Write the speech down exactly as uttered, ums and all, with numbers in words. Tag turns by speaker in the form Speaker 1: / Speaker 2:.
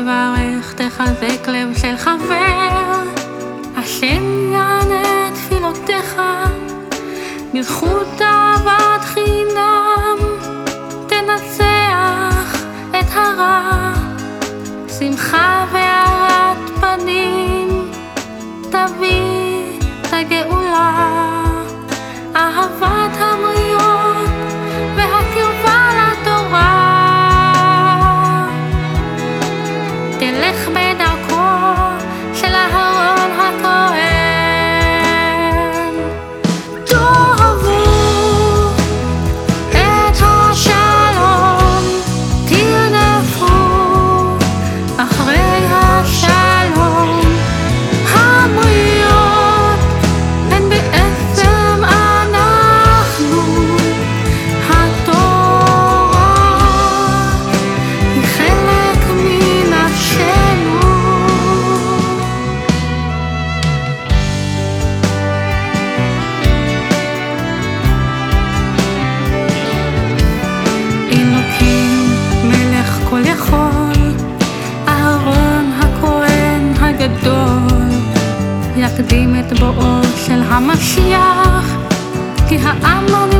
Speaker 1: תברך, תחזק לב של חבר, השם יענה תפילותיך, בזכות אהבת חינם תנצח את הרע, שמחה והארת פנים תביא את הגאולה, אהבת הבריות והקרבה לתורה, תלך בדרכו של אהרון הכהן. תאהבו את השלום, תרדפו אחרי השלום, הבריות הן בעצם אנחנו, התורה היא חלק מנפשנו. אלוקים מלך כל יכול, אהרון הכהן הגדול, יקדים את בואו של המשיח, כי העם לא